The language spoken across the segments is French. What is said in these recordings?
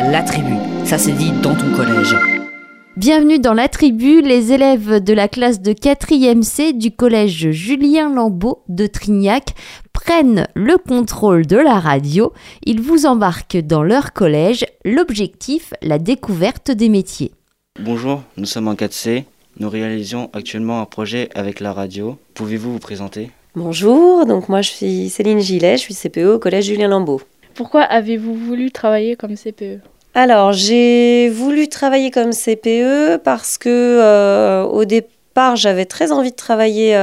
La Tribu, ça se dit dans ton collège. Bienvenue dans La Tribu, les élèves de la classe de 4e C du collège Julien Lambeau de Trignac prennent le contrôle de la radio. Ils vous embarquent dans leur collège. L'objectif, la découverte des métiers. Bonjour, nous sommes en 4C. Nous réalisons actuellement un projet avec la radio. Pouvez-vous vous présenter ? Bonjour, donc moi je suis Céline Gillet, je suis CPE au collège Julien Lambeau. Pourquoi avez-vous voulu travailler comme CPE ? Alors, j'ai voulu travailler comme CPE parce que au départ, j'avais très envie de travailler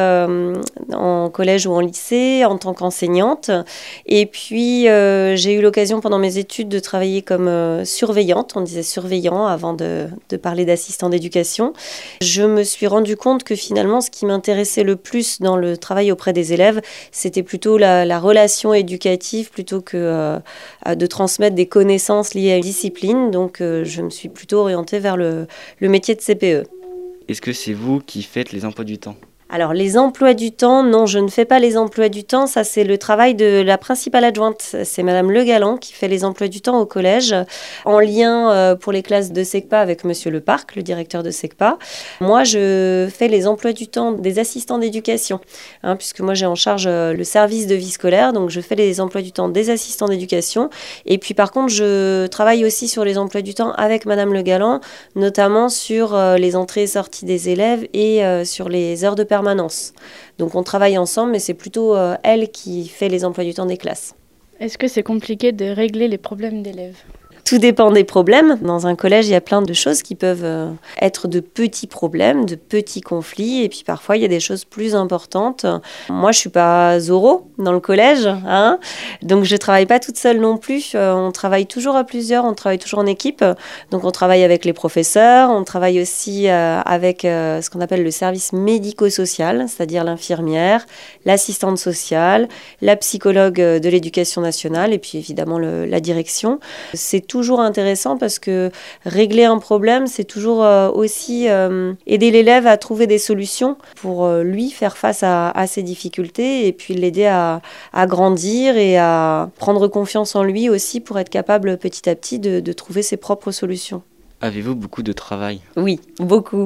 en collège ou en lycée en tant qu'enseignante. Et puis, j'ai eu l'occasion pendant mes études de travailler comme surveillante. On disait surveillant avant de parler d'assistant d'éducation. Je me suis rendu compte que finalement, ce qui m'intéressait le plus dans le travail auprès des élèves, c'était plutôt la relation éducative plutôt que de transmettre des connaissances liées à une discipline. Donc, je me suis plutôt orientée vers le métier de CPE. Est-ce que c'est vous qui faites les emplois du temps ? Alors, les emplois du temps, non, je ne fais pas les emplois du temps. Ça, c'est le travail de la principale adjointe. C'est Madame Le Galland qui fait les emplois du temps au collège, en lien pour les classes de SECPA avec Monsieur Leparc, le directeur de SECPA. Moi, je fais les emplois du temps des assistants d'éducation, puisque moi, j'ai en charge le service de vie scolaire. Donc, je fais les emplois du temps des assistants d'éducation. Et puis, par contre, je travaille aussi sur les emplois du temps avec Madame Le Galland, notamment sur les entrées et sorties des élèves et sur les heures de permanence. Donc on travaille ensemble, mais c'est plutôt elle qui fait les emplois du temps des classes. Est-ce que c'est compliqué de régler les problèmes d'élèves ? Tout dépend des problèmes. Dans un collège, il y a plein de choses qui peuvent être de petits problèmes, de petits conflits. Et puis parfois, il y a des choses plus importantes. Moi, je ne suis pas Zorro dans le collège. Donc, je ne travaille pas toute seule non plus. On travaille toujours à plusieurs, on travaille toujours en équipe. Donc, on travaille avec les professeurs. On travaille aussi avec ce qu'on appelle le service médico-social, c'est-à-dire l'infirmière, l'assistante sociale, la psychologue de l'éducation nationale et puis évidemment la direction. C'est toujours intéressant parce que régler un problème, c'est toujours aussi aider l'élève à trouver des solutions pour lui faire face à ses difficultés et puis l'aider à grandir et à prendre confiance en lui aussi pour être capable petit à petit de trouver ses propres solutions. Avez-vous beaucoup de travail ? Oui, beaucoup.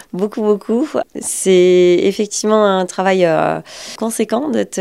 C'est effectivement un travail conséquent d'être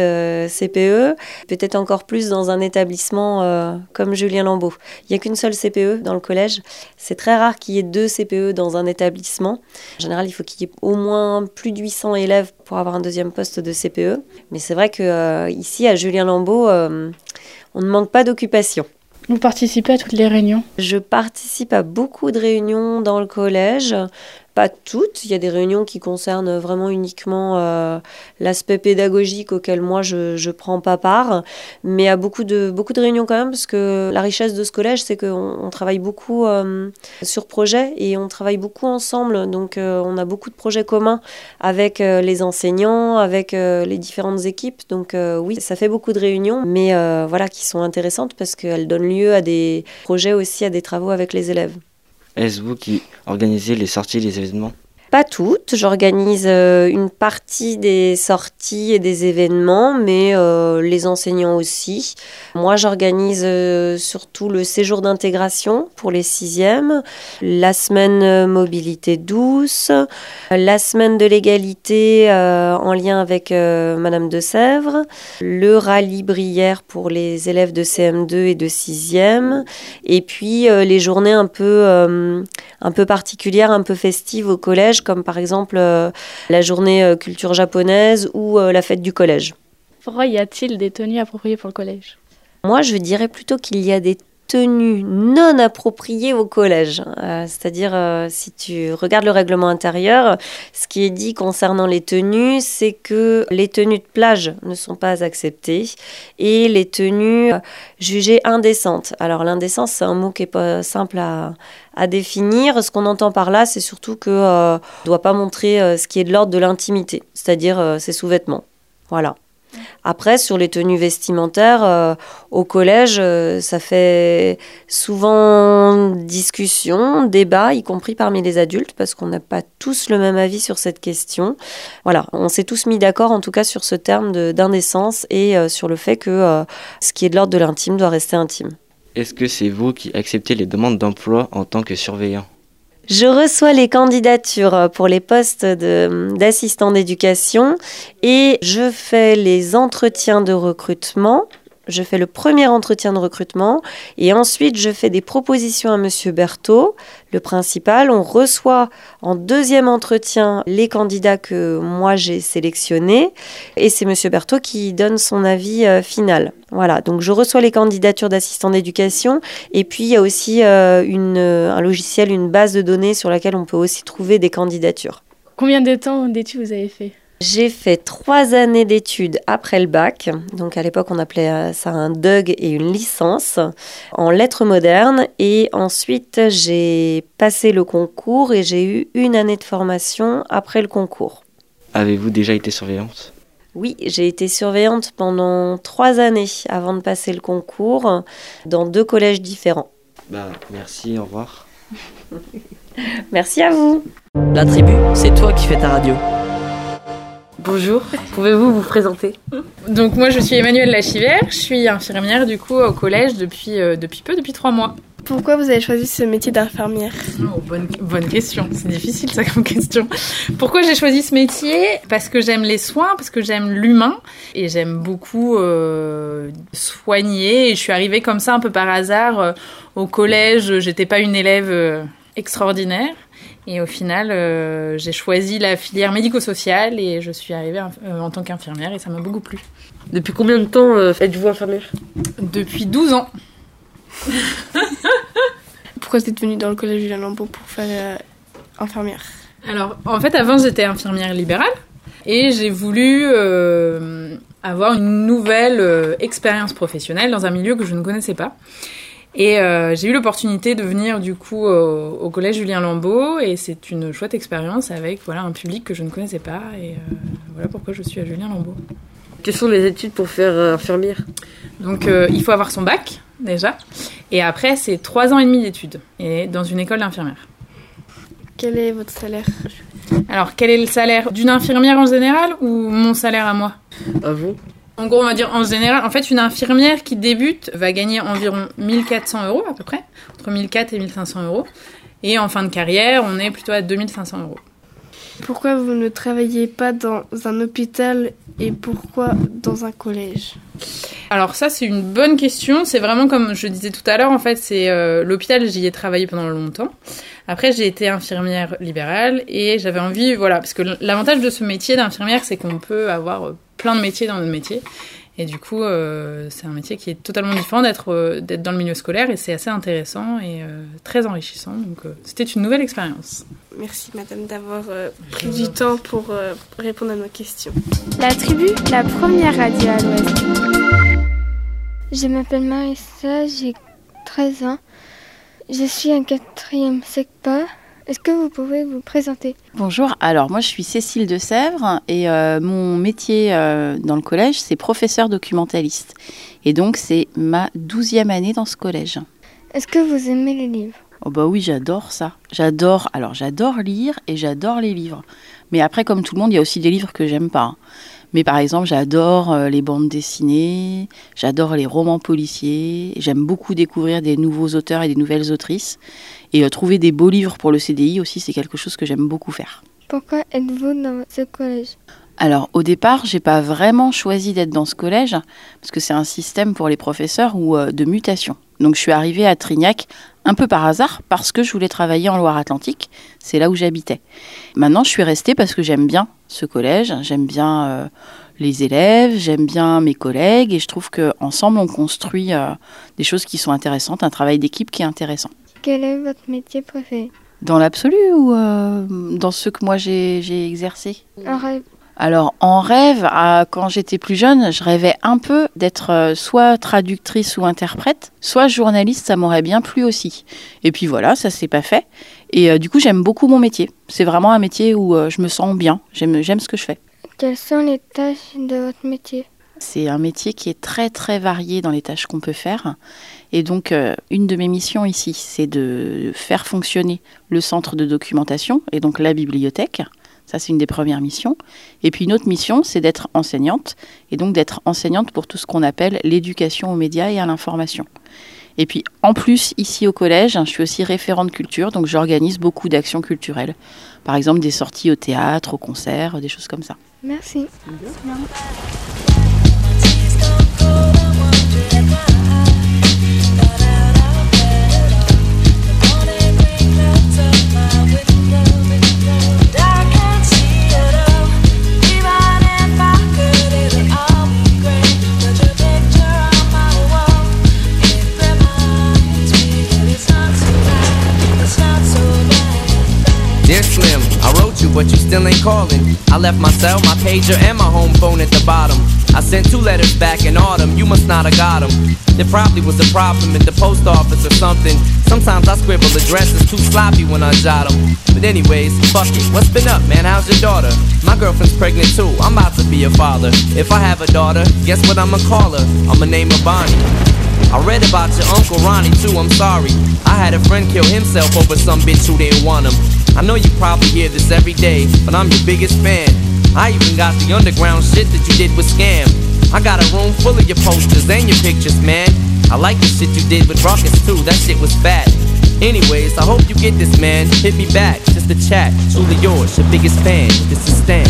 CPE, peut-être encore plus dans un établissement comme Julien Lambeau. Il n'y a qu'une seule CPE dans le collège. C'est très rare qu'il y ait 2 CPE dans un établissement. En général, il faut qu'il y ait au moins plus de 800 élèves pour avoir un deuxième poste de CPE. Mais c'est vrai qu'ici, à Julien Lambeau, on ne manque pas d'occupation. Vous participez à toutes les réunions ? Je participe à beaucoup de réunions dans le collège. Pas toutes, il y a des réunions qui concernent vraiment uniquement l'aspect pédagogique auquel moi je prends pas part, mais à beaucoup de réunions quand même parce que la richesse de ce collège c'est qu'on travaille beaucoup sur projet et on travaille beaucoup ensemble, donc on a beaucoup de projets communs avec les enseignants, avec les différentes équipes, donc oui, ça fait beaucoup de réunions, mais voilà, qui sont intéressantes parce qu'elles donnent lieu à des projets aussi, à des travaux avec les élèves. Est-ce vous qui organisez les sorties, les événements ? Pas toutes, j'organise une partie des sorties et des événements, mais les enseignants aussi. Moi, j'organise surtout le séjour d'intégration pour les 6e, la semaine mobilité douce, la semaine de l'égalité en lien avec Madame de Sèvres, le rallye Brière pour les élèves de CM2 et de 6e, et puis les journées un peu particulières, un peu festives au collège, comme par exemple la journée culture japonaise ou la fête du collège. Pourquoi y a-t-il des tenues appropriées pour le collège ? Moi, je dirais plutôt qu'il y a des tenues non appropriées au collège. C'est-à-dire, si tu regardes le règlement intérieur, ce qui est dit concernant les tenues, c'est que les tenues de plage ne sont pas acceptées et les tenues jugées indécentes. Alors, l'indécence, c'est un mot qui n'est pas simple à définir. Ce qu'on entend par là, c'est surtout qu'on ne doit pas montrer ce qui est de l'ordre de l'intimité, c'est-à-dire ses sous-vêtements. Voilà. Après, sur les tenues vestimentaires, au collège, ça fait souvent discussion, débat, y compris parmi les adultes, parce qu'on n'a pas tous le même avis sur cette question. Voilà, on s'est tous mis d'accord, en tout cas, sur ce terme d'indécence et sur le fait que ce qui est de l'ordre de l'intime doit rester intime. Est-ce que c'est vous qui acceptez les demandes d'emploi en tant que surveillant ? Je reçois les candidatures pour les postes d'assistant d'éducation et je fais les entretiens de recrutement. Je fais le premier entretien de recrutement et ensuite je fais des propositions à Monsieur Berthaud, le principal. On reçoit en deuxième entretien les candidats que moi j'ai sélectionnés et c'est Monsieur Berthaud qui donne son avis final. Voilà, donc je reçois les candidatures d'assistants d'éducation et puis il y a aussi un logiciel, une base de données sur laquelle on peut aussi trouver des candidatures. Combien de temps d'études vous avez fait ? J'ai fait 3 années d'études après le bac. Donc à l'époque, on appelait ça un DUG et une licence en lettres modernes. Et ensuite, j'ai passé le concours et j'ai eu 1 année de formation après le concours. Avez-vous déjà été surveillante ? Oui, j'ai été surveillante pendant 3 années avant de passer le concours dans 2 collèges différents. Merci, au revoir. Merci à vous. La tribu, c'est toi qui fais ta radio. Bonjour, pouvez-vous vous présenter ? Donc moi je suis Emmanuelle Lachivert, je suis infirmière du coup au collège depuis 3 mois. Pourquoi vous avez choisi ce métier d'infirmière ? Bonne question, c'est difficile ça comme question. Pourquoi j'ai choisi ce métier ? Parce que j'aime les soins, parce que j'aime l'humain et j'aime beaucoup soigner. Et je suis arrivée comme ça un peu par hasard au collège, j'étais pas une élève extraordinaire. Et au final, j'ai choisi la filière médico-sociale et je suis arrivée en tant qu'infirmière et ça m'a beaucoup plu. Depuis combien de temps êtes-vous infirmière ? Depuis 12 ans. Pourquoi vous êtes venue dans le collège Julien Lambeau pour faire infirmière ? Alors, en fait, avant, j'étais infirmière libérale et j'ai voulu avoir une nouvelle expérience professionnelle dans un milieu que je ne connaissais pas. Et j'ai eu l'opportunité de venir du coup au collège Julien Lambeau et c'est une chouette expérience avec un public que je ne connaissais pas et voilà pourquoi je suis à Julien Lambeau. Quelles sont les études pour faire infirmière ? Donc il faut avoir son bac déjà et après c'est 3 ans et demi d'études et dans une école d'infirmière. Quel est votre salaire ? Alors quel est le salaire d'une infirmière en général ou mon salaire à moi ? À vous ? En gros, on va dire en général, en fait, une infirmière qui débute va gagner environ 1 400 € à peu près, entre 1 400 et 1 500 €. Et en fin de carrière, on est plutôt à 2 500 €. Pourquoi vous ne travaillez pas dans un hôpital et pourquoi dans un collège ? Alors ça, c'est une bonne question. C'est vraiment comme je disais tout à l'heure, en fait, c'est l'hôpital, j'y ai travaillé pendant longtemps. Après, j'ai été infirmière libérale et j'avais envie, parce que l'avantage de ce métier d'infirmière, c'est qu'on peut avoir plein de métiers dans notre métier. Et du coup, c'est un métier qui est totalement différent d'être dans le milieu scolaire et c'est assez intéressant et très enrichissant. Donc, c'était une nouvelle expérience. Merci, madame, d'avoir pris du temps pour répondre à nos questions. La tribu, la première radio à l'Ouest. Je m'appelle Marissa, j'ai 13 ans. Je suis en 4e SECPA. Est-ce que vous pouvez vous présenter ? Bonjour, alors moi je suis Cécile de Sèvres et mon métier dans le collège c'est professeur documentaliste. Et donc c'est ma 12e année dans ce collège. Est-ce que vous aimez les livres ? Oh bah oui, j'adore ça. J'adore lire et j'adore les livres. Mais après comme tout le monde, il y a aussi des livres que j'aime pas. Mais par exemple, j'adore les bandes dessinées, j'adore les romans policiers, j'aime beaucoup découvrir des nouveaux auteurs et des nouvelles autrices. Et trouver des beaux livres pour le CDI aussi, c'est quelque chose que j'aime beaucoup faire. Pourquoi êtes-vous dans ce collège ? Alors au départ, j'ai pas vraiment choisi d'être dans ce collège, parce que c'est un système pour les professeurs de mutation. Donc je suis arrivée à Trignac un peu par hasard, parce que je voulais travailler en Loire-Atlantique, c'est là où j'habitais. Maintenant, je suis restée parce que j'aime bien ce collège, j'aime bien les élèves, j'aime bien mes collègues, et je trouve qu'ensemble, on construit des choses qui sont intéressantes, un travail d'équipe qui est intéressant. Quel est votre métier préféré ? Dans l'absolu ou dans ce que moi j'ai exercé ? Un rêve. Alors, en rêve, quand j'étais plus jeune, je rêvais un peu d'être soit traductrice ou interprète, soit journaliste, ça m'aurait bien plu aussi. Et puis voilà, ça s'est pas fait. Et du coup, j'aime beaucoup mon métier. C'est vraiment un métier où je me sens bien, j'aime ce que je fais. Quelles sont les tâches de votre métier ? C'est un métier qui est très très varié dans les tâches qu'on peut faire. Et donc, une de mes missions ici, c'est de faire fonctionner le centre de documentation et donc la bibliothèque. Ça, c'est une des premières missions. Et puis une autre mission, c'est d'être enseignante. Et donc d'être enseignante pour tout ce qu'on appelle l'éducation aux médias et à l'information. Et puis, en plus, ici au collège, je suis aussi référente culture, donc j'organise beaucoup d'actions culturelles. Par exemple, des sorties au théâtre, au concert, des choses comme ça. Merci. Dear Slim, I wrote you, but you still ain't calling. I left my cell, my pager, and my home phone at the bottom. I sent 2 letters back in autumn, you must not have got them. There probably was a problem at the post office or something. Sometimes I scribble addresses too sloppy when I jot them. But anyways, fuck it, what's been up, man? How's your daughter? My girlfriend's pregnant too, I'm about to be a father. If I have a daughter, guess what I'ma call her? I'ma name her Bonnie. I read about your Uncle Ronnie too, I'm sorry. I had a friend kill himself over some bitch who didn't want him. I know you probably hear this every day, but I'm your biggest fan. I even got the underground shit that you did with Scam. I got a room full of your posters and your pictures, man. I like the shit you did with Ruckus too, that shit was fat. Anyways, I hope you get this, man. Hit me back, just a chat. Truly yours, your biggest fan. This is Stan.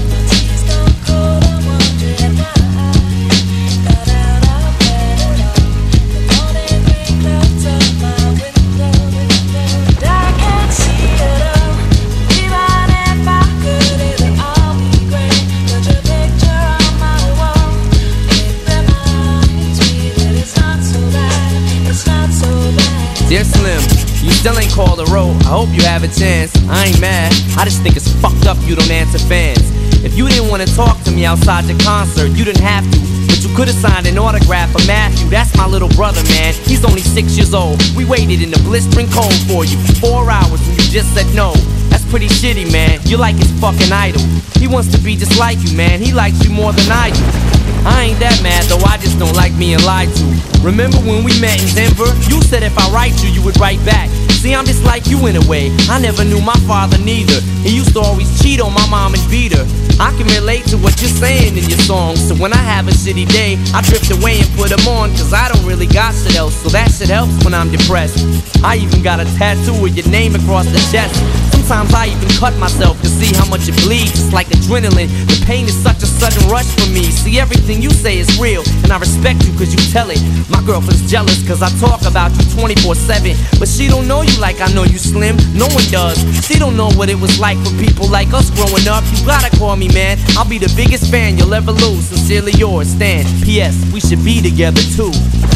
Dear Slim, you still ain't called a road. I hope you have a chance. I ain't mad, I just think it's fucked up you don't answer fans. If you didn't want to talk to me outside your concert, you didn't have to. But you could have signed an autograph for Matthew. That's my little brother, man. He's only 6 years old. We waited in the blistering cold for you for 4 hours and you just said no. That's pretty shitty, man. You're like his fucking idol. He wants to be just like you, man. He likes you more than I do. I ain't that mad though, I just don't like being lied to. Remember when we met in Denver? You said if I write you would write back. See, I'm just like you in a way. I never knew my father neither. He used to always cheat on my mom and beat her. I can relate to what you're saying in your songs. So when I have a shitty day, I drift away and put them on. Cause I don't really got shit else, so that shit helps when I'm depressed. I even got a tattoo with your name across the chest. Sometimes I even cut myself to see how much it bleeds. It's like adrenaline. The pain is such a sudden rush for me. See, everything you say is real, and I respect you cause you tell it. My girlfriend's jealous cause I talk about you 24/7. But she don't know you like I know you, Slim. No one does. She don't know what it was like for people like us growing up. You gotta call me, man. I'll be the biggest fan you'll ever lose. Sincerely yours, Stan. P.S. We should be together too.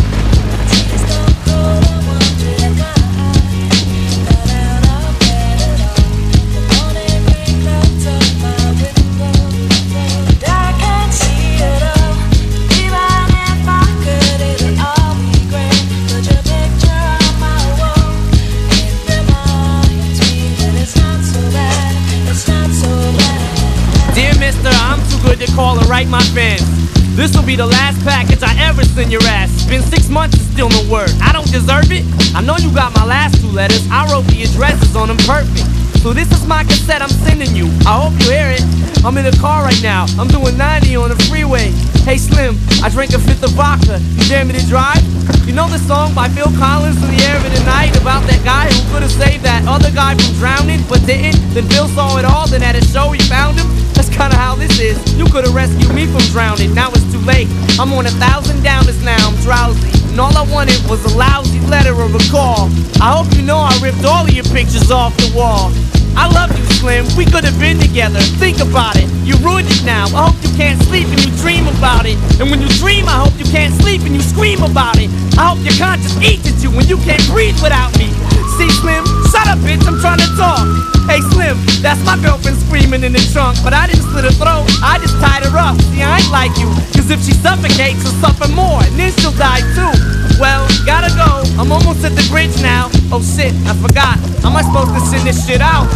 To call and write my fans. This'll be the last package I ever send your ass. It's been 6 months and still no word. I don't deserve it. I know you got my last 2 letters. I wrote the addresses on them perfect. So this is my cassette I'm sending you. I hope you hear it. I'm in a car right now. I'm doing 90 on the freeway. Hey Slim, I drank a 5th of vodka. You dare me to drive? You know the song by Phil Collins, In the Air of the Night, about that guy who could have saved that other guy from drowning but didn't? Then Phil saw it all, then at a show he found him. That's kinda how this is. You could've rescued me from drowning, now it's too late. I'm on 1,000 downers now, I'm drowsy. And all I wanted was a lousy letter or a call. I hope you know I ripped all of your pictures off the wall. I love you, Slim, we could've been together. Think about it, you ruined it now. I hope you can't sleep and you dream about it. And when you dream, I hope you can't sleep and you scream about it. I hope your conscience eats at you when you can't breathe without me. See, Slim, shut up, bitch, I'm trying to talk. Hey, Slim, that's my girlfriend screaming in the trunk. But I didn't slit her throat, I just tied her up. See, I ain't like you, cause if she suffocates, she'll suffer more, and then she'll die too. Well, gotta go, I'm almost at the bridge now. Oh shit, I forgot, how am I supposed to send this shit out?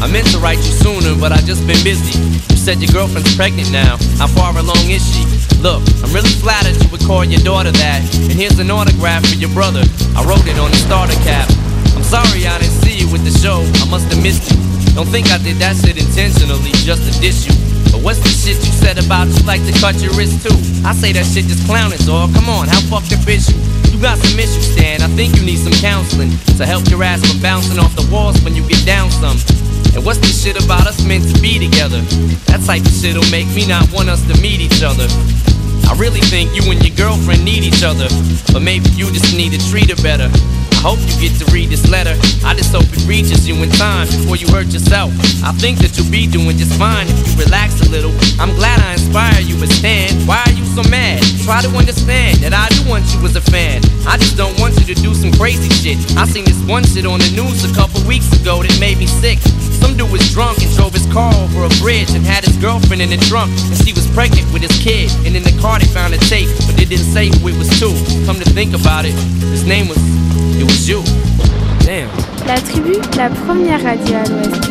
I meant to write you sooner, but I just been busy. You said your girlfriend's pregnant now. How far along is she? Look, I'm really flattered you would call your daughter that. And here's an autograph for your brother. I wrote it on the starter cap. I'm sorry I didn't see you with the show. I must have missed you. Don't think I did that shit intentionally just to diss you. But what's the shit you said about you like to cut your wrist too? I say that shit just clowning, dog. Come on, how fucked up is you? You got some issues, Stan. I think you need some counseling to help your ass from bouncing off the walls when you get down some. And what's this shit about us meant to be together? That type of shit'll make me not want us to meet each other. I really think you and your girlfriend need each other, but maybe you just need to treat her better. I hope you get to read this letter. I just hope it reaches you in time before you hurt yourself. I think that you'll be doing just fine if you relax a little. I'm glad I inspire you, but Stan, why are you so mad? Try to understand that I do want you as a fan. I just don't want you to do some crazy shit. I seen this one shit on the news a couple weeks ago that made me sick. Some dude was drunk and drove his car over a bridge and had his girlfriend in the trunk, and she was pregnant with his kid. And in the car they found a tape, but they didn't say who it was to. Come to think about it, his name was... It was you. Damn. La tribu, la première radio à l'Ouest.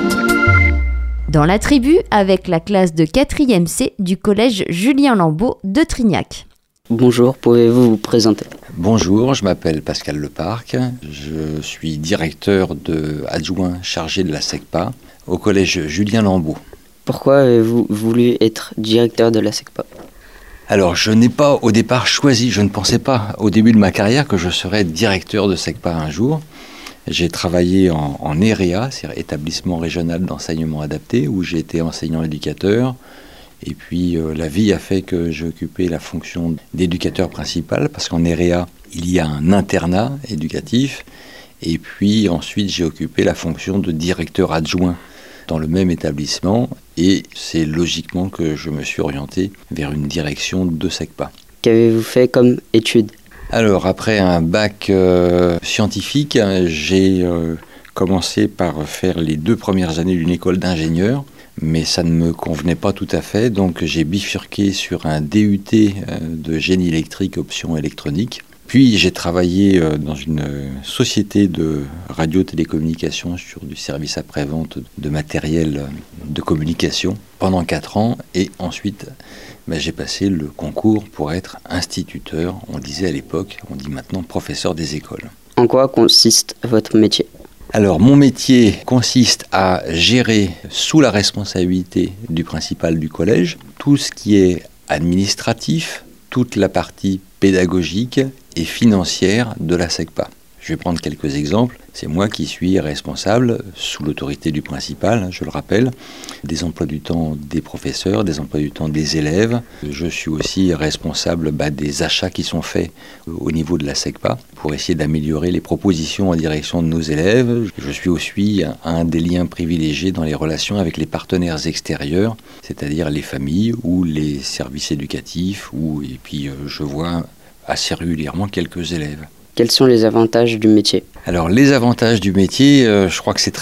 Dans la tribu, avec la classe de 4e C du collège Julien Lambeau de Trignac. Bonjour, pouvez-vous vous présenter? Bonjour, je m'appelle Pascal Leparc. Je suis directeur adjoint chargé de la SECPA au collège Julien Lambeau. Pourquoi avez-vous voulu être directeur de la SECPA? Alors, je n'ai pas au départ choisi, je ne pensais pas au début de ma carrière que je serais directeur de SECPA un jour. J'ai travaillé en EREA, c'est-à-dire établissement régional d'enseignement adapté, où j'ai été enseignant-éducateur. Et puis, la vie a fait que j'ai occupé la fonction d'éducateur principal, parce qu'en EREA, il y a un internat éducatif. Et puis, ensuite, j'ai occupé la fonction de directeur adjoint dans le même établissement, et c'est logiquement que je me suis orienté vers une direction de SECPA. Qu'avez-vous fait comme études? Alors, après un bac scientifique, j'ai commencé par faire les 2 premières années d'une école d'ingénieur, mais ça ne me convenait pas tout à fait, donc j'ai bifurqué sur un DUT de génie électrique option électronique. Puis j'ai travaillé dans une société de radio-télécommunication sur du service après-vente de matériel de communication pendant 4 ans. Et ensuite, j'ai passé le concours pour être instituteur. On disait à l'époque, on dit maintenant professeur des écoles. En quoi consiste votre métier? Alors mon métier consiste à gérer sous la responsabilité du principal du collège tout ce qui est administratif, toute la partie pédagogique et financière de la SECPA. Je vais prendre quelques exemples. C'est moi qui suis responsable, sous l'autorité du principal, je le rappelle, des emplois du temps des professeurs, des emplois du temps des élèves. Je suis aussi responsable des achats qui sont faits au niveau de la SECPA pour essayer d'améliorer les propositions en direction de nos élèves. Je suis aussi un des liens privilégiés dans les relations avec les partenaires extérieurs, c'est-à-dire les familles ou les services éducatifs, et puis je vois assez régulièrement quelques élèves. Quels sont les avantages du métier? Alors les avantages du métier, je crois que c'est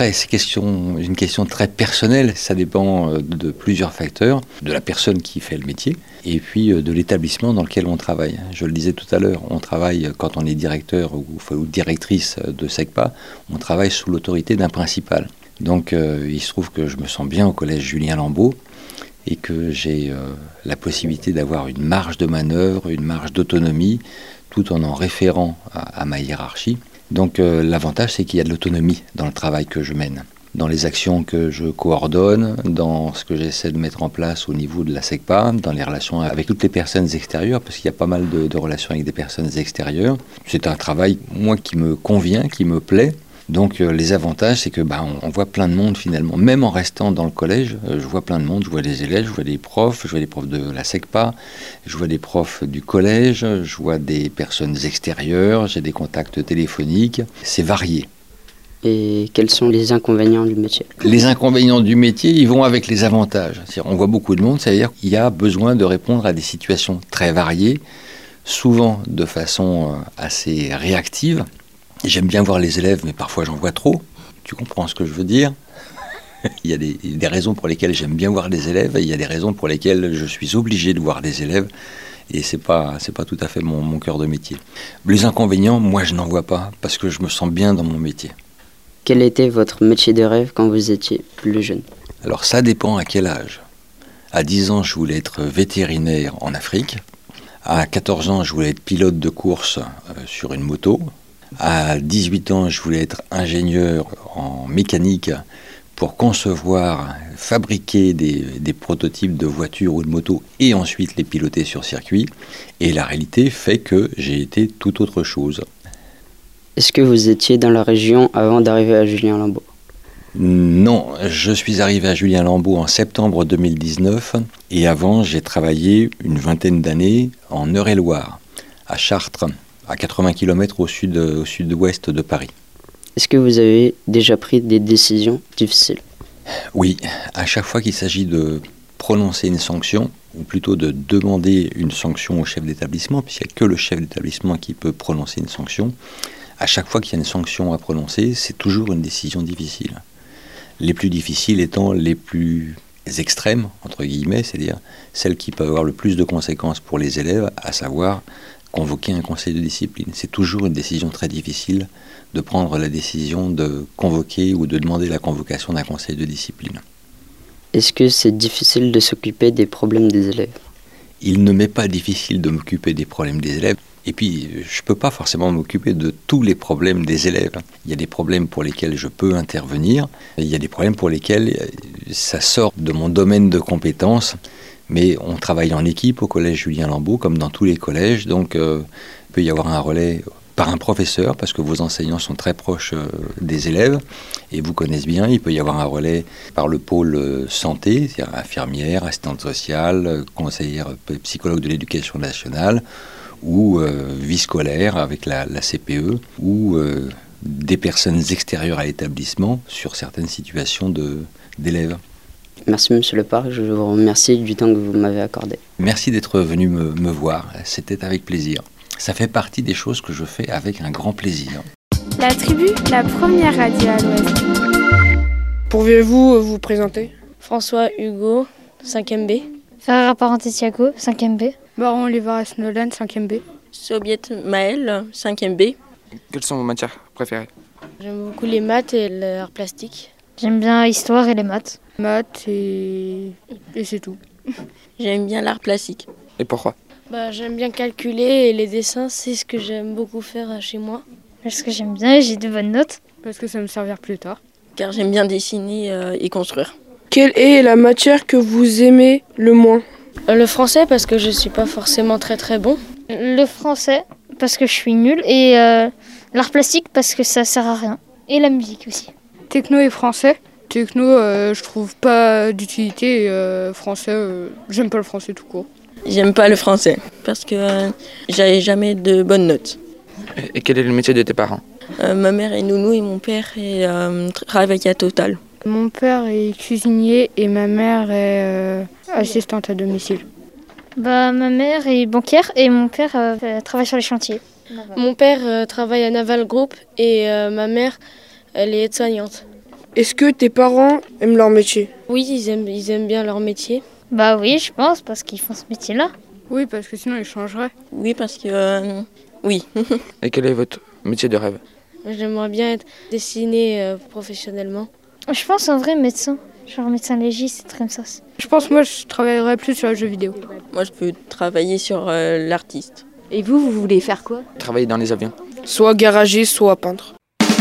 une question très personnelle, ça dépend de plusieurs facteurs, de la personne qui fait le métier et puis de l'établissement dans lequel on travaille. Je le disais tout à l'heure, on travaille quand on est directeur ou directrice de SECPA, on travaille sous l'autorité d'un principal. Donc il se trouve que je me sens bien au collège Julien Lambeau et que j'ai la possibilité d'avoir une marge de manœuvre, une marge d'autonomie, tout en référant à ma hiérarchie. Donc l'avantage, c'est qu'il y a de l'autonomie dans le travail que je mène, dans les actions que je coordonne, dans ce que j'essaie de mettre en place au niveau de la SECPA, dans les relations avec toutes les personnes extérieures, parce qu'il y a pas mal de relations avec des personnes extérieures. C'est un travail, moi, qui me convient, qui me plaît. Donc les avantages, c'est que on voit plein de monde finalement. Même en restant dans le collège, je vois plein de monde. Je vois des élèves, je vois des profs, je vois des profs de la SECPA, je vois des profs du collège, je vois des personnes extérieures, j'ai des contacts téléphoniques. C'est varié. Et quels sont les inconvénients du métier? Les inconvénients du métier, ils vont avec les avantages. On voit beaucoup de monde, c'est-à-dire qu'il y a besoin de répondre à des situations très variées, souvent de façon assez réactive. J'aime bien voir les élèves, mais parfois j'en vois trop. Tu comprends ce que je veux dire? Il y a des raisons pour lesquelles j'aime bien voir des élèves, et il y a des raisons pour lesquelles je suis obligé de voir des élèves. Et c'est pas tout à fait mon cœur de métier. Les inconvénients, moi je n'en vois pas, parce que je me sens bien dans mon métier. Quel était votre métier de rêve quand vous étiez plus jeune? Alors ça dépend à quel âge. À 10 ans, je voulais être vétérinaire en Afrique. À 14 ans, je voulais être pilote de course sur une moto. À 18 ans, je voulais être ingénieur en mécanique pour concevoir, fabriquer des prototypes de voitures ou de motos et ensuite les piloter sur circuit. Et la réalité fait que j'ai été tout autre chose. Est-ce que vous étiez dans la région avant d'arriver à Julien-Lambeau? Non, je suis arrivé à Julien-Lambeau en septembre 2019 et avant j'ai travaillé une vingtaine d'années en Eure-et-Loire, à Chartres, à 80 km au sud-ouest de Paris. Est-ce que vous avez déjà pris des décisions difficiles? Oui, à chaque fois qu'il s'agit de prononcer une sanction, ou plutôt de demander une sanction au chef d'établissement, puisqu'il n'y a que le chef d'établissement qui peut prononcer une sanction, à chaque fois qu'il y a une sanction à prononcer, c'est toujours une décision difficile. Les plus difficiles étant les plus extrêmes, entre guillemets, c'est-à-dire celles qui peuvent avoir le plus de conséquences pour les élèves, à savoir convoquer un conseil de discipline. C'est toujours une décision très difficile de prendre la décision de convoquer ou de demander la convocation d'un conseil de discipline. Est-ce que c'est difficile de s'occuper des problèmes des élèves? Il ne m'est pas difficile de m'occuper des problèmes des élèves. Et puis, je ne peux pas forcément m'occuper de tous les problèmes des élèves. Il y a des problèmes pour lesquels je peux intervenir. Il y a des problèmes pour lesquels ça sort de mon domaine de compétences. Mais on travaille en équipe au collège Julien-Lambeau, comme dans tous les collèges. Donc, il peut y avoir un relais par un professeur, parce que vos enseignants sont très proches des élèves et vous connaissent bien. Il peut y avoir un relais par le pôle santé, c'est-à-dire infirmière, assistante sociale, conseillère psychologue de l'éducation nationale, ou vie scolaire avec la CPE, ou des personnes extérieures à l'établissement sur certaines situations d'élèves. Merci Monsieur Leparc, je vous remercie du temps que vous m'avez accordé. Merci d'être venu me voir, c'était avec plaisir. Ça fait partie des choses que je fais avec un grand plaisir. La Tribu, la première radio à l'Ouest. Pourriez-vous vous présenter? François Hugo, 5e B. Ferreira Parente-Thiago, 5e B. Baron Olivares Nolan, 5e B. Sobiet Maël, 5e B. Quelles sont vos matières préférées? J'aime beaucoup les maths et l'art plastique. J'aime bien l'histoire et les maths. Maths et c'est tout. J'aime bien l'art plastique. Et pourquoi? J'aime bien calculer et les dessins, c'est ce que j'aime beaucoup faire chez moi. Parce que j'aime bien et j'ai de bonnes notes. Parce que ça me servira plus tard. Car j'aime bien dessiner et construire. Quelle est la matière que vous aimez le moins? Le français parce que je suis pas forcément très bon. Le français parce que je suis nulle et l'art plastique parce que ça sert à rien. Et la musique aussi. Techno et français. Techno, je trouve pas d'utilité. Français, j'aime pas le français tout court. J'aime pas le français parce que j'avais jamais de bonnes notes. Et quel est le métier de tes parents? Ma mère est nounou et mon père est travaille à Total. Mon père est cuisinier et ma mère est assistante à domicile. Ma mère est banquière et mon père travaille sur les chantiers. Mon père travaille à Naval Group et ma mère, elle est aide-soignante. Est-ce que tes parents aiment leur métier? Oui, ils aiment bien leur métier. Oui, je pense, parce qu'ils font ce métier-là. Oui, parce que sinon ils changeraient. Oui, parce que... oui. Et quel est votre métier de rêve? J'aimerais bien être dessinée professionnellement. Je pense en vrai médecin. Genre médecin légiste, c'est très comme ça. Je pense moi je travaillerais plus sur les jeux vidéo. Moi je peux travailler sur l'artiste. Et vous voulez faire quoi? Travailler dans les avions. Soit garagiste, soit peintre.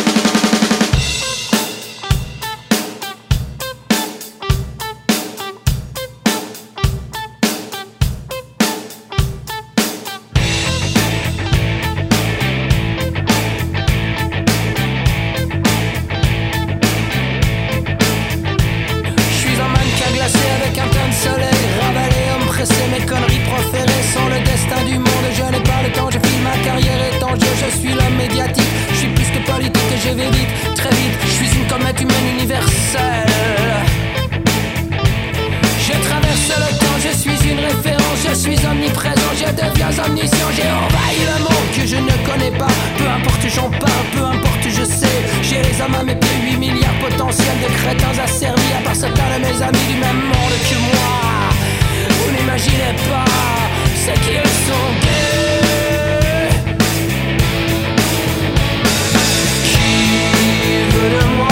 Je vais vite, très vite, je suis une comète humaine universelle. Je traverse le temps, je suis une référence, je suis omniprésent, je deviens omniscient. J'ai envahi le monde que je ne connais pas, peu importe j'en parle, peu importe je sais. J'ai les hommes à mes pieds, 8 milliards potentiels de crétins asservis, à part certains de mes amis du même monde que moi. Vous n'imaginez pas ce qu'ils sont gays. De moi.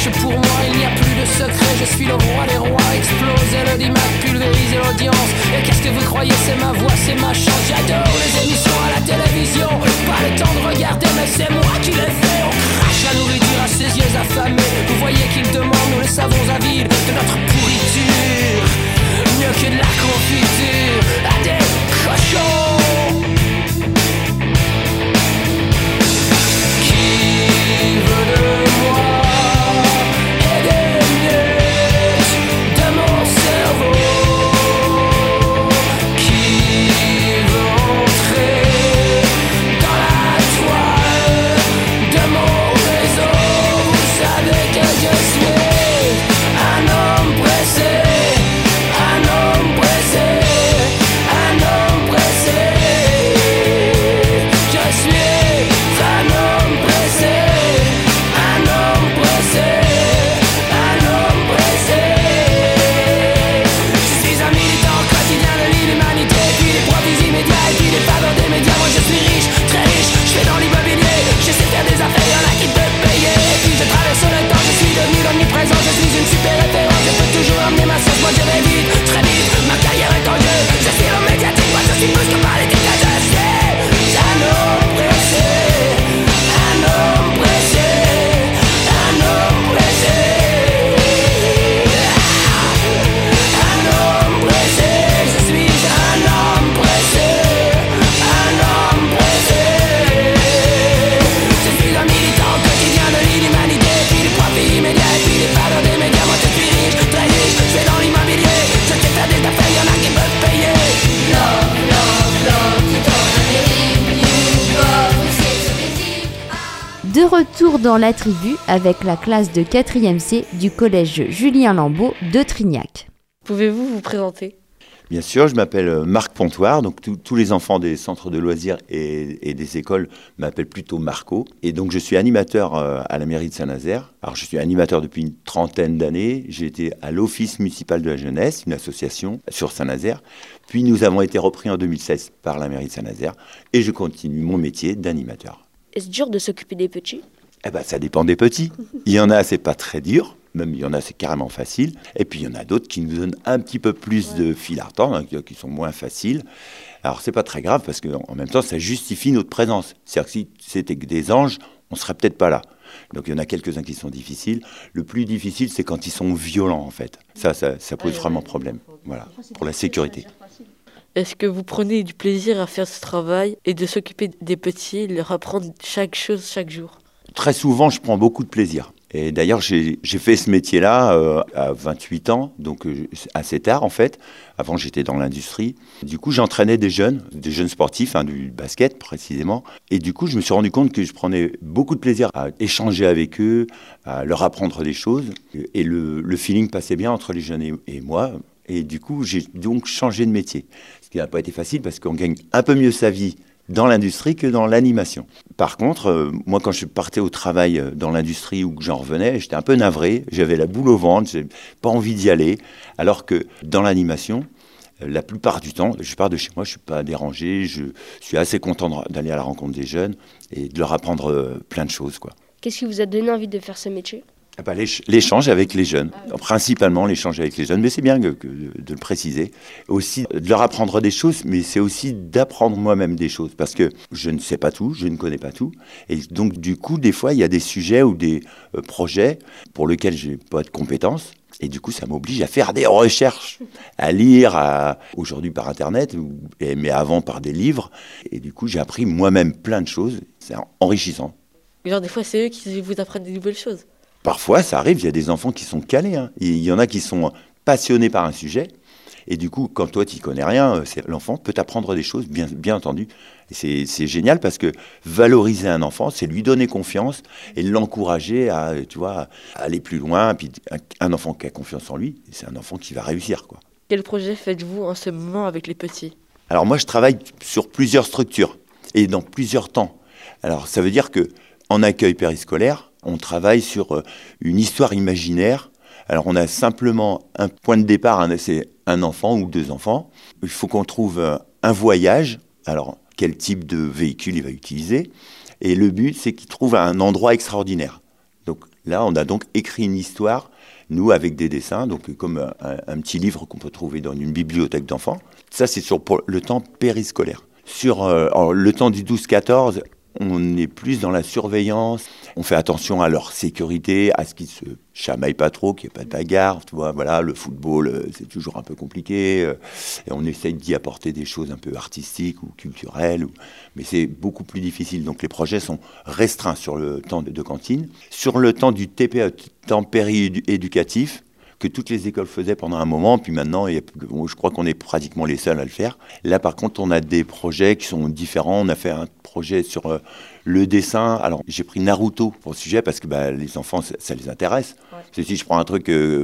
que pour moi il n'y a plus de secret. Je suis le roi des rois, exploser l'audimat, pulvériser l'audience. Et qu'est-ce que vous croyez, c'est ma voix, c'est ma chance. J'adore les émissions à la télévision, pas le temps de regarder mais c'est moi qui les fais. On crache la nourriture à ses yeux affamés. Vous voyez qu'ils demandent, nous les savons avides de notre pourriture, mieux que de la confiture à des cochons. De retour dans la tribu avec la classe de 4e C du collège Julien Lambeau de Trignac. Pouvez-vous vous présenter ? Bien sûr, je m'appelle Marc Pontoire, donc tous les enfants des centres de loisirs et des écoles m'appellent plutôt Marco. Et donc je suis animateur à la mairie de Saint-Nazaire. Alors je suis animateur depuis une trentaine d'années. J'ai été à l'Office municipal de la jeunesse, une association sur Saint-Nazaire. Puis nous avons été repris en 2016 par la mairie de Saint-Nazaire. Et je continue mon métier d'animateur. Est-ce dur de s'occuper des petits ? Eh ben, ça dépend des petits. Il y en a, c'est pas très dur. Même il y en a, c'est carrément facile. Et puis il y en a d'autres qui nous donnent un petit peu plus de fil à retordre, hein, qui sont moins faciles. Alors c'est pas très grave parce qu'en même temps, ça justifie notre présence. C'est-à-dire que si c'était que des anges, on serait peut-être pas là. Donc il y en a quelques-uns qui sont difficiles. Le plus difficile, c'est quand ils sont violents, en fait. Ça pose vraiment problème. Voilà, pour la sécurité. Est-ce que vous prenez du plaisir à faire ce travail et de s'occuper des petits, leur apprendre chaque chose chaque jour ? Très souvent, je prends beaucoup de plaisir. Et d'ailleurs, j'ai fait ce métier-là à 28 ans, donc assez tard en fait. Avant, j'étais dans l'industrie. Du coup, j'entraînais des jeunes sportifs, hein, du basket précisément. Et du coup, je me suis rendu compte que je prenais beaucoup de plaisir à échanger avec eux, à leur apprendre des choses. Et le feeling passait bien entre les jeunes et moi. Et du coup, j'ai donc changé de métier. Ce qui n'a pas été facile parce qu'on gagne un peu mieux sa vie dans l'industrie que dans l'animation. Par contre, moi, quand je partais au travail dans l'industrie ou que j'en revenais, j'étais un peu navré, j'avais la boule au ventre, j'avais pas envie d'y aller, alors que dans l'animation, la plupart du temps, je pars de chez moi, je suis pas dérangé, je suis assez content d'aller à la rencontre des jeunes et de leur apprendre plein de choses, quoi. Qu'est-ce qui vous a donné envie de faire ce métier ? L'échange avec les jeunes, principalement l'échange avec les jeunes, mais c'est bien de le préciser. Aussi de leur apprendre des choses, mais c'est aussi d'apprendre moi-même des choses, parce que je ne sais pas tout, je ne connais pas tout, et donc du coup, des fois, il y a des sujets ou des projets pour lesquels je n'ai pas de compétences, et du coup, ça m'oblige à faire des recherches, à lire, aujourd'hui par Internet, mais avant par des livres, et du coup, j'ai appris moi-même plein de choses, c'est enrichissant. Genre des fois, c'est eux qui vous apprennent des nouvelles choses. Parfois, ça arrive, il y a des enfants qui sont calés. Hein. Il y en a qui sont passionnés par un sujet. Et du coup, quand toi, tu n'y connais rien, l'enfant peut t'apprendre des choses, bien entendu. Et c'est génial parce que valoriser un enfant, c'est lui donner confiance et l'encourager à aller plus loin. Puis un enfant qui a confiance en lui, c'est un enfant qui va réussir, quoi. Quel projet faites-vous en ce moment avec les petits ? Alors moi, je travaille sur plusieurs structures et dans plusieurs temps. Alors ça veut dire qu'en accueil périscolaire, on travaille sur une histoire imaginaire. Alors on a simplement un point de départ, c'est un enfant ou deux enfants. Il faut qu'on trouve un voyage. Alors quel type de véhicule il va utiliser ? Et le but, c'est qu'il trouve un endroit extraordinaire. Donc Là, on a donc écrit une histoire, nous, avec des dessins, donc comme un petit livre qu'on peut trouver dans une bibliothèque d'enfants. Ça, c'est pour le temps périscolaire. Sur le temps du 12-14, on est plus dans la surveillance. On fait attention à leur sécurité, à ce qu'ils se chamaillent pas trop, qu'il n'y ait pas de bagarre. Tu vois, voilà, le football, c'est toujours un peu compliqué. Et on essaye d'y apporter des choses un peu artistiques ou culturelles. Mais c'est beaucoup plus difficile. Donc les projets sont restreints sur le temps de cantine. Sur le temps du TPE, temps péri-éducatif, que toutes les écoles faisaient pendant un moment, puis maintenant, je crois qu'on est pratiquement les seuls à le faire. Là, par contre, on a des projets qui sont différents. On a fait un projet sur le dessin. Alors, j'ai pris Naruto pour le sujet parce que les enfants, ça les intéresse. Ouais. Si je prends un truc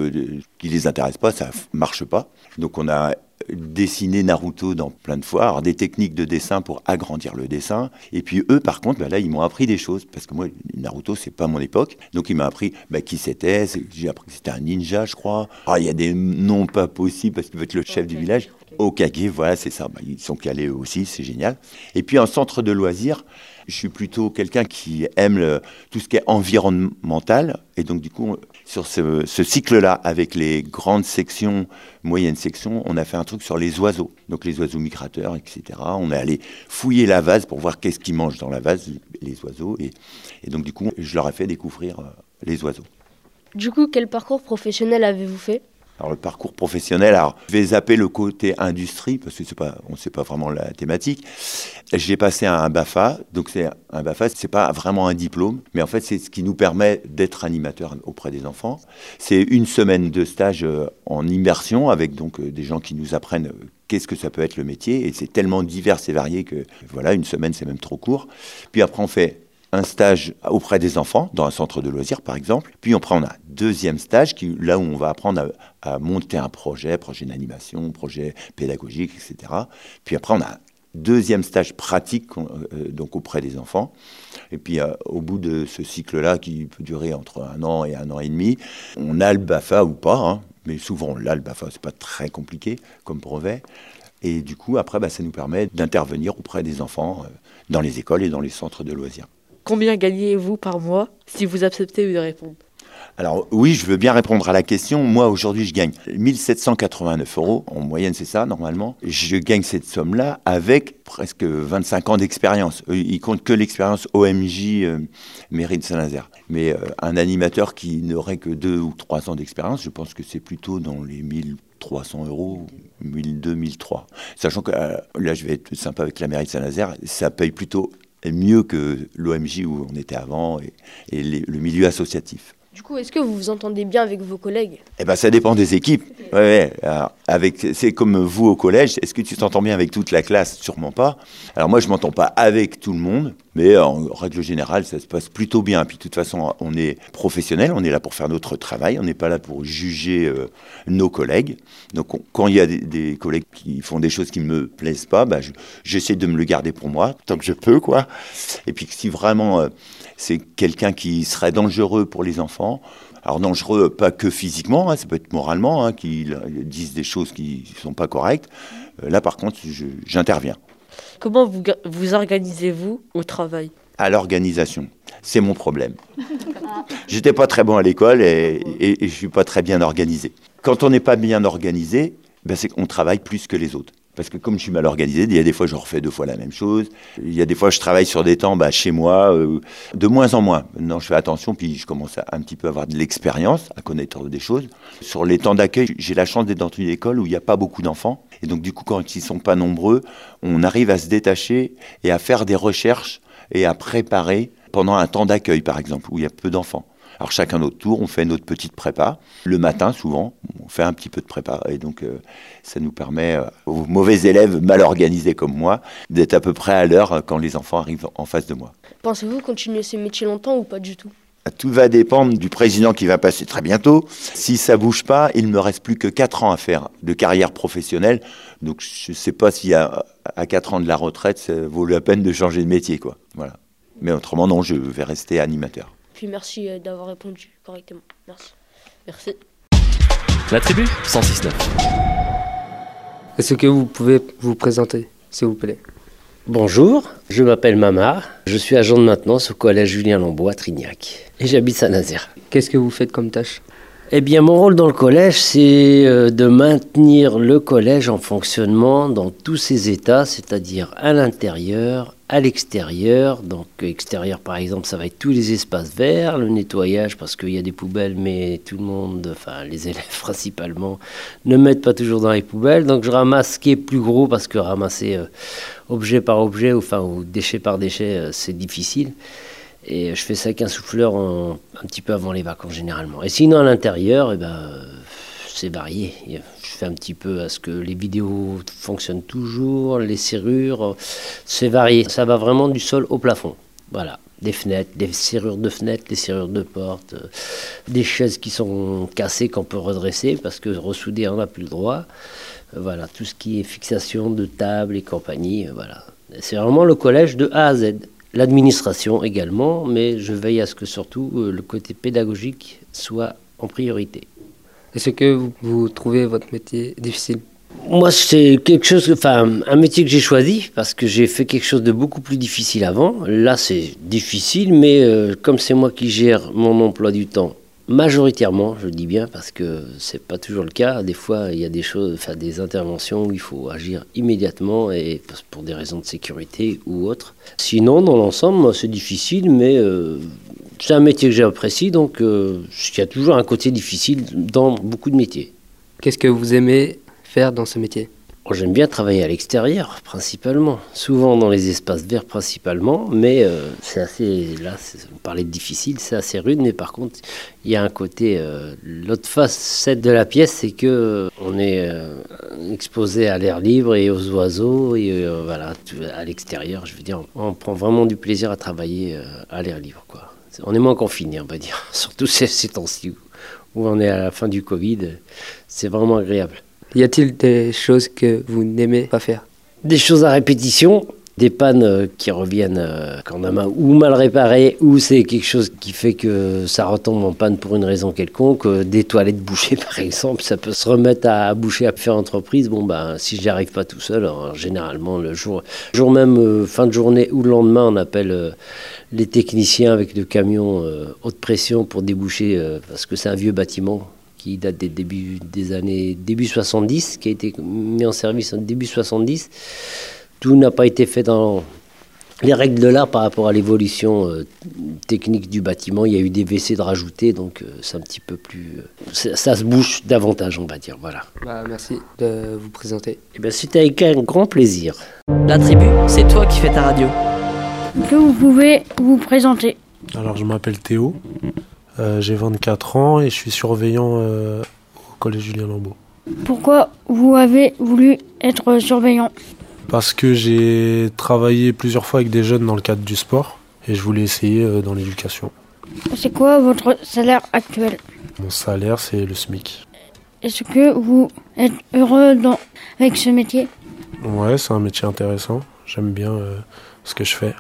qui les intéresse pas, ça marche pas. Donc, on a dessiner Naruto dans plein de fois, alors des techniques de dessin pour agrandir le dessin. Et puis eux, par contre, là, ils m'ont appris des choses, parce que moi, Naruto, c'est pas mon époque. Donc il m'a appris qui c'était. J'ai appris que c'était un ninja, je crois. Alors il y a des noms pas possibles, parce qu'il veut être le chef du village. Okage, voilà, c'est ça. Ils sont calés eux aussi, c'est génial. Et puis en centre de loisirs, je suis plutôt quelqu'un qui aime tout ce qui est environnemental. Et donc, du coup, sur ce cycle-là, avec les grandes sections, moyennes sections, on a fait un truc sur les oiseaux. Donc, les oiseaux migrateurs, etc. On est allé fouiller la vase pour voir qu'est-ce qu'ils mangent dans la vase, les oiseaux. Et donc, du coup, je leur ai fait découvrir les oiseaux. Du coup, quel parcours professionnel avez-vous fait ? Alors le parcours professionnel, je vais zapper le côté industrie parce que on ne sait pas vraiment la thématique. J'ai passé un BAFA, donc un BAFA, c'est pas vraiment un diplôme, mais en fait c'est ce qui nous permet d'être animateur auprès des enfants. C'est une semaine de stage en immersion avec donc des gens qui nous apprennent qu'est-ce que ça peut être le métier, et c'est tellement divers et varié que voilà, une semaine c'est même trop court. Puis après on fait un stage auprès des enfants, dans un centre de loisirs par exemple. Puis après, on a un deuxième stage, là où on va apprendre à monter un projet d'animation, projet pédagogique, etc. Puis après, on a un deuxième stage pratique donc auprès des enfants. Et puis au bout de ce cycle-là, qui peut durer entre 1 an et 1 an et demi, on a le BAFA ou pas, mais souvent on a le BAFA, c'est pas très compliqué comme brevet. Et du coup, après, ça nous permet d'intervenir auprès des enfants dans les écoles et dans les centres de loisirs. Combien gagnez-vous par mois si vous acceptez de répondre ? Alors oui, je veux bien répondre à la question. Moi, aujourd'hui, je gagne 1 789 €. En moyenne, c'est ça, normalement. Je gagne cette somme-là avec presque 25 ans d'expérience. Ils comptent que l'expérience OMJ mairie de Saint-Nazaire. Mais un animateur qui n'aurait que 2 ou 3 ans d'expérience, je pense que c'est plutôt dans les 1 300 €, 1 200, 1 300. Sachant que, là, je vais être sympa avec la mairie de Saint-Nazaire, ça paye plutôt mieux que l'OMJ où on était avant et le milieu associatif. Du coup, est-ce que vous vous entendez bien avec vos collègues ? Ça dépend des équipes. Ouais. Alors, c'est comme vous au collège. Est-ce que tu t'entends bien avec toute la classe ? Sûrement pas. Alors moi, je m'entends pas avec tout le monde, mais en règle générale, ça se passe plutôt bien. Puis de toute façon, on est professionnels, on est là pour faire notre travail, on n'est pas là pour juger nos collègues. Donc quand il y a des collègues qui font des choses qui ne me plaisent pas, j'essaie de me le garder pour moi, tant que je peux, quoi. Et puis si vraiment c'est quelqu'un qui serait dangereux pour les enfants, alors dangereux pas que physiquement, ça peut être moralement, qu'ils disent des choses qui ne sont pas correctes. Là par contre, j'interviens. Comment vous organisez-vous au travail ? À l'organisation, c'est mon problème. J'étais pas très bon à l'école et je suis pas très bien organisé. Quand on n'est pas bien organisé, c'est qu'on travaille plus que les autres. Parce que comme je suis mal organisé, il y a des fois je refais 2 fois la même chose. Il y a des fois je travaille sur des temps chez moi, de moins en moins. Maintenant je fais attention, puis je commence à un petit peu avoir de l'expérience, à connaître des choses. Sur les temps d'accueil, j'ai la chance d'être dans une école où il n'y a pas beaucoup d'enfants. Et donc du coup, quand ils ne sont pas nombreux, on arrive à se détacher et à faire des recherches et à préparer pendant un temps d'accueil, par exemple, où il y a peu d'enfants. Alors chacun notre tour, on fait notre petite prépa. Le matin, souvent, on fait un petit peu de prépa. Et donc, ça nous permet, aux mauvais élèves mal organisés comme moi, d'être à peu près à l'heure quand les enfants arrivent en face de moi. Pensez-vous continuer ce métier longtemps ou pas du tout ? Tout va dépendre du président qui va passer très bientôt. Si ça ne bouge pas, il ne me reste plus que 4 ans à faire de carrière professionnelle. Donc, je ne sais pas si à 4 ans de la retraite, ça vaut la peine de changer de métier, quoi. Voilà. Mais autrement, non, je vais rester animateur. Puis merci d'avoir répondu correctement. Merci. La tribu 106.9. Est-ce que vous pouvez vous présenter, s'il vous plaît ? Bonjour, je m'appelle Mamar, je suis agent de maintenance au collège Julien Lambeau à Trignac et j'habite Saint-Nazaire. Qu'est-ce que vous faites comme tâche ? Eh bien, mon rôle dans le collège, c'est de maintenir le collège en fonctionnement dans tous ses états, c'est-à-dire à l'intérieur, à l'extérieur. Donc, extérieur, par exemple, ça va être tous les espaces verts, le nettoyage, parce qu'il y a des poubelles, mais tout le monde, enfin les élèves principalement, ne mettent pas toujours dans les poubelles. Donc, je ramasse ce qui est plus gros, parce que ramasser objet par objet, ou déchet par déchet, c'est difficile. Et je fais ça avec un souffleur un petit peu avant les vacances généralement. Et sinon à l'intérieur, c'est varié. Je fais un petit peu à ce que les vidéos fonctionnent toujours, les serrures, c'est varié. Ça va vraiment du sol au plafond. Voilà, des fenêtres, des serrures de fenêtres, des serrures de portes, des chaises qui sont cassées qu'on peut redresser parce que ressouder on n'a plus le droit. Voilà, tout ce qui est fixation de table et compagnie, voilà. C'est vraiment le collège de A à Z. L'administration également, mais je veille à ce que surtout le côté pédagogique soit en priorité. Est-ce que vous trouvez votre métier difficile ? Moi, c'est un métier que j'ai choisi parce que j'ai fait quelque chose de beaucoup plus difficile avant. Là, c'est difficile, mais comme c'est moi qui gère mon emploi du temps, majoritairement, je le dis bien, parce que c'est pas toujours le cas. Des fois, il y a des choses, des interventions où il faut agir immédiatement et pour des raisons de sécurité ou autres. Sinon, dans l'ensemble, c'est difficile, mais c'est un métier que j'apprécie, donc il y a toujours un côté difficile dans beaucoup de métiers. Qu'est-ce que vous aimez faire dans ce métier ? J'aime bien travailler à l'extérieur, principalement. Souvent dans les espaces verts, principalement. Mais c'est assez... Là, on parlait de difficile, c'est assez rude. Mais par contre, il y a un côté... l'autre facette de la pièce, c'est qu'on est exposé à l'air libre et aux oiseaux. Et voilà, à l'extérieur, je veux dire, on prend vraiment du plaisir à travailler à l'air libre, quoi. On est moins confiné, on va dire. Surtout ces temps-ci où on est à la fin du Covid. C'est vraiment agréable. Y a-t-il des choses que vous n'aimez pas faire ? Des choses à répétition, des pannes qui reviennent quand on a ou mal réparées, ou c'est quelque chose qui fait que ça retombe en panne pour une raison quelconque. Des toilettes bouchées, par exemple, ça peut se remettre à boucher, à faire entreprise. Si j'y arrive pas tout seul, alors, généralement, le jour même, fin de journée ou le lendemain, on appelle les techniciens avec le camion haute pression pour déboucher, parce que c'est un vieux bâtiment qui date des années début 70, qui a été mis en service en début 70. Tout n'a pas été fait dans les règles de l'art par rapport à l'évolution technique du bâtiment. Il y a eu des WC de rajouter, donc c'est un petit peu plus... ça se bouge davantage, on va dire, voilà. Merci de vous présenter. C'était avec un grand plaisir. La tribu, c'est toi qui fais ta radio. Que vous pouvez vous présenter. Alors, je m'appelle Théo. J'ai 24 ans et je suis surveillant au collège Julien Lambeau. Pourquoi vous avez voulu être surveillant ? Parce que j'ai travaillé plusieurs fois avec des jeunes dans le cadre du sport et je voulais essayer dans l'éducation. C'est quoi votre salaire actuel ? Mon salaire, c'est le SMIC. Est-ce que vous êtes heureux avec ce métier ? Ouais, c'est un métier intéressant. J'aime bien ce que je fais.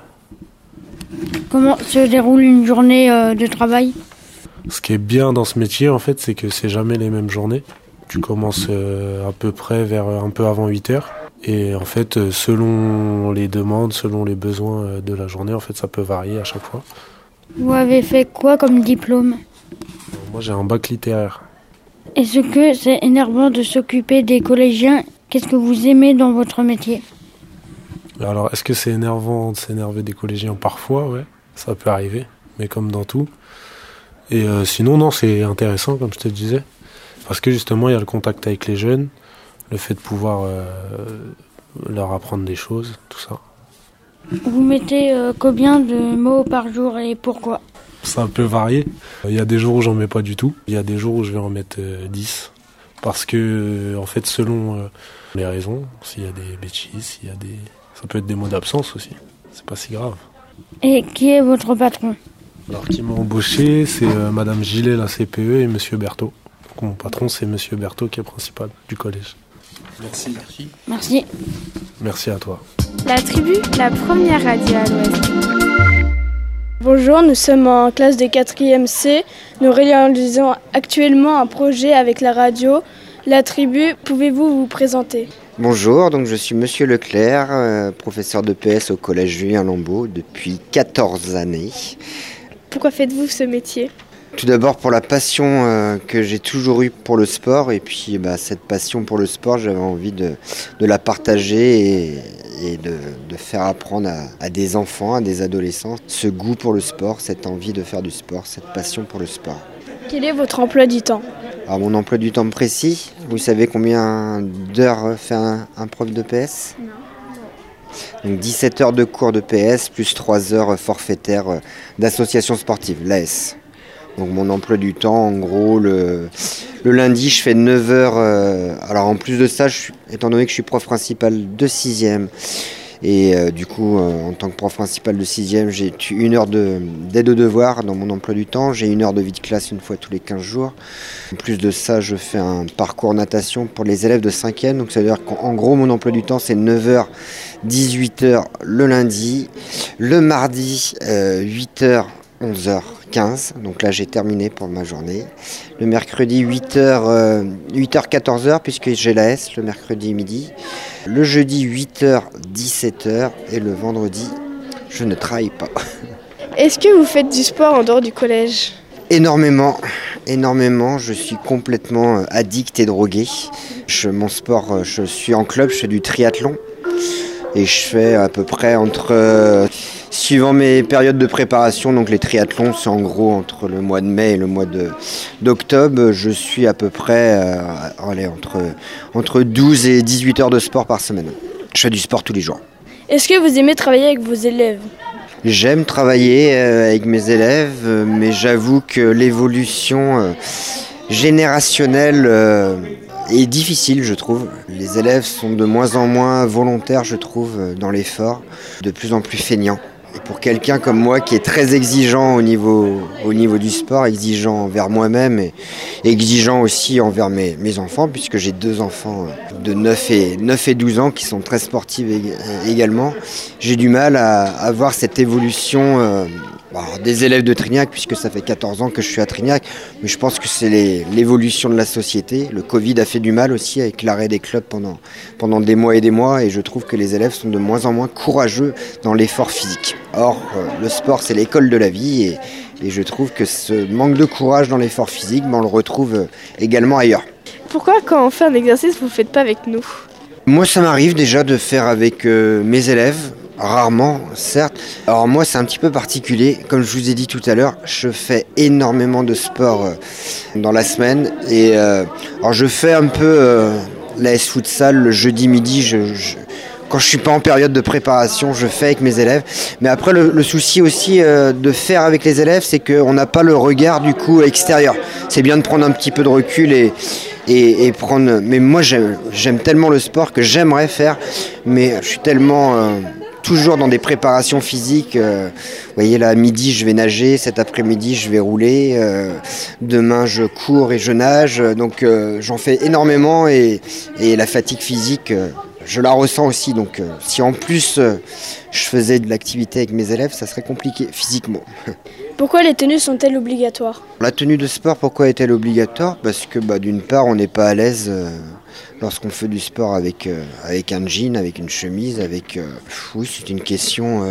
Comment se déroule une journée de travail ? Ce qui est bien dans ce métier, en fait, c'est que c'est jamais les mêmes journées. Tu commences à peu près vers un peu avant 8h. Et en fait, selon les demandes, selon les besoins de la journée, en fait, ça peut varier à chaque fois. Vous avez fait quoi comme diplôme ? Moi, j'ai un bac littéraire. Est-ce que c'est énervant de s'occuper des collégiens ? Qu'est-ce que vous aimez dans votre métier ? Alors, est-ce que c'est énervant de s'énerver des collégiens ? Parfois, ouais, ça peut arriver, mais comme dans tout. Et sinon, non, c'est intéressant, comme je te disais, parce que justement, il y a le contact avec les jeunes, le fait de pouvoir leur apprendre des choses, tout ça. Vous mettez combien de mots par jour et pourquoi ? Ça peut varier. Il y a des jours où j'en mets pas du tout. Il y a des jours où je vais en mettre 10. Parce que, en fait, selon les raisons, s'il y a des bêtises, ça peut être des mots d'absence aussi. C'est pas si grave. Et qui est votre patron ? Alors, qui m'a embauché, c'est Madame Gillet, la CPE, et Monsieur Berthaud. Donc, mon patron, c'est Monsieur Berthaud, qui est principal du collège. Merci. Merci. Merci à toi. La tribu, la première radio à l'Ouest. Bonjour, nous sommes en classe de 4e C. Nous réalisons actuellement un projet avec la radio. La tribu, pouvez-vous vous présenter ? Bonjour, donc je suis Monsieur Leclerc, professeur d'EPS au collège Julien Lambeau depuis 14 années. Pourquoi faites-vous ce métier ? Tout d'abord pour la passion que j'ai toujours eue pour le sport, et puis cette passion pour le sport, j'avais envie de la partager et de faire apprendre à des enfants, à des adolescents, ce goût pour le sport, cette envie de faire du sport, cette passion pour le sport. Quel est votre emploi du temps ? Alors mon emploi du temps précis, vous savez combien d'heures fait un prof d'EPS ? Non. Donc 17 heures de cours d'EPS plus 3 heures forfaitaires d'association sportive, l'AS. Donc mon emploi du temps, en gros, le lundi, je fais 9 heures. Alors en plus de ça, étant donné que je suis prof principal de 6e, et du coup, en tant que prof principal de 6e, j'ai 1 heure d'aide aux devoirs dans mon emploi du temps. J'ai 1 heure de vie de classe une fois tous les 15 jours. En plus de ça, je fais un parcours natation pour les élèves de 5e. Donc ça veut dire qu'en gros, mon emploi du temps, c'est 9h, 18h le lundi. Le mardi, 8h, 11h. 15, donc là j'ai terminé pour ma journée. Le mercredi 8h, 14h puisque j'ai l'AS le mercredi midi. Le jeudi 8h, 17h et le vendredi je ne travaille pas. Est-ce que vous faites du sport en dehors du collège ? Énormément, je suis complètement addict et drogué. Mon sport, je suis en club, je fais du triathlon et je fais à peu près suivant mes périodes de préparation, donc les triathlons, c'est en gros entre le mois de mai et le mois d'octobre, je suis à peu près entre 12 et 18 heures de sport par semaine. Je fais du sport tous les jours. Est-ce que vous aimez travailler avec vos élèves ? J'aime travailler avec mes élèves, mais j'avoue que l'évolution générationnelle est difficile, je trouve. Les élèves sont de moins en moins volontaires, je trouve, dans l'effort, de plus en plus feignants. Et pour quelqu'un comme moi qui est très exigeant au niveau du sport, exigeant envers moi-même et exigeant aussi envers mes enfants, puisque j'ai 2 enfants de 9 et 12 ans qui sont très sportifs également, j'ai du mal à avoir cette évolution des élèves de Trignac, puisque ça fait 14 ans que je suis à Trignac, mais je pense que c'est l'évolution de la société. Le Covid a fait du mal aussi avec l'arrêt des clubs pendant des mois, et je trouve que les élèves sont de moins en moins courageux dans l'effort physique. Or, le sport, c'est l'école de la vie, et je trouve que ce manque de courage dans l'effort physique, on le retrouve également ailleurs. Pourquoi, quand on fait un exercice, vous ne le faites pas avec nous ? Moi, ça m'arrive déjà de faire avec mes élèves. Rarement, certes. Alors moi, c'est un petit peu particulier. Comme je vous ai dit tout à l'heure, je fais énormément de sport dans la semaine. Et alors je fais un peu l'AS futsal le jeudi midi. Quand je suis pas en période de préparation, je fais avec mes élèves. Mais après, le souci aussi de faire avec les élèves, c'est qu'on n'a pas le regard du coup extérieur. C'est bien de prendre un petit peu de recul et prendre. Mais moi, j'aime tellement le sport que j'aimerais faire, mais je suis tellement toujours dans des préparations physiques. Vous voyez, là, à midi, je vais nager. Cet après-midi, je vais rouler. Demain, je cours et je nage. Donc, j'en fais énormément et la fatigue physique, je la ressens aussi. Donc, si en plus, je faisais de l'activité avec mes élèves, ça serait compliqué physiquement. Pourquoi les tenues sont-elles obligatoires ? La tenue de sport, pourquoi est-elle obligatoire ? Parce que d'une part, on n'est pas à l'aise lorsqu'on fait du sport avec un jean, avec une chemise, oui, c'est une question...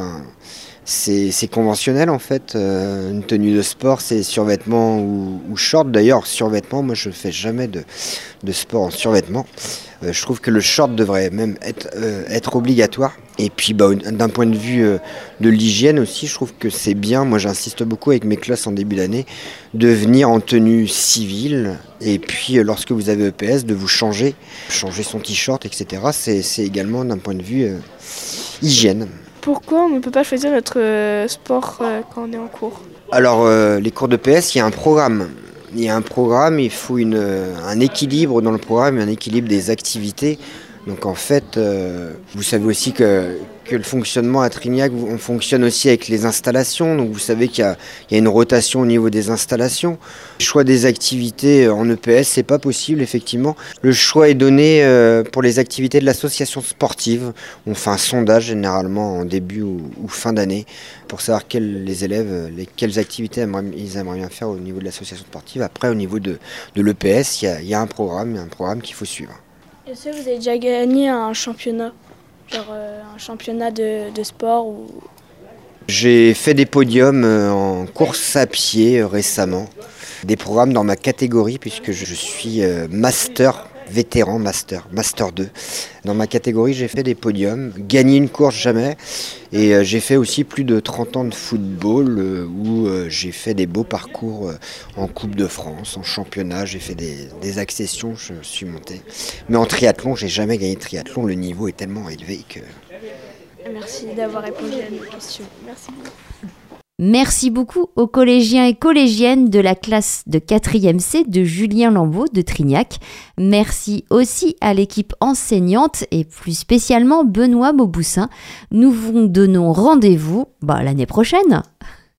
c'est conventionnel en fait. Une tenue de sport, c'est survêtement ou short. D'ailleurs, survêtement, moi je ne fais jamais de sport en survêtement. Je trouve que le short devrait même être obligatoire. Et puis d'un point de vue de l'hygiène aussi, je trouve que c'est bien, moi j'insiste beaucoup avec mes classes en début d'année, de venir en tenue civile. Et puis lorsque vous avez EPS, de vous changer son t-shirt, etc. C'est également d'un point de vue hygiène. Pourquoi on ne peut pas choisir notre sport quand on est en cours ? Alors les cours d'EPS, il y a un programme. Il faut un équilibre dans le programme, un équilibre des activités. Donc en fait, vous savez aussi que le fonctionnement à Trignac, on fonctionne aussi avec les installations. Donc vous savez qu'il y a une rotation au niveau des installations. Le choix des activités en EPS, c'est pas possible effectivement. Le choix est donné pour les activités de l'association sportive. On fait un sondage généralement en début ou fin d'année pour savoir les élèves, quelles activités ils aimeraient bien faire au niveau de l'association sportive. Après, au niveau de l'EPS, il y a un programme qu'il faut suivre. Est-ce que vous avez déjà gagné un championnat, genre un championnat de sport ou... J'ai fait des podiums en course à pied récemment, des programmes dans ma catégorie puisque je suis master vétéran, master 2. Dans ma catégorie, j'ai fait des podiums, gagné une course jamais, et j'ai fait aussi plus de 30 ans de football où j'ai fait des beaux parcours en Coupe de France, en championnat, j'ai fait des accessions, je suis monté. Mais en triathlon, j'ai jamais gagné de triathlon, le niveau est tellement élevé que... Merci d'avoir répondu à nos questions. Merci beaucoup. Merci beaucoup aux collégiens et collégiennes de la classe de 4e C de Julien Lambeau de Trignac. Merci aussi à l'équipe enseignante et plus spécialement Benoît Mauboussin. Nous vous donnons rendez-vous l'année prochaine.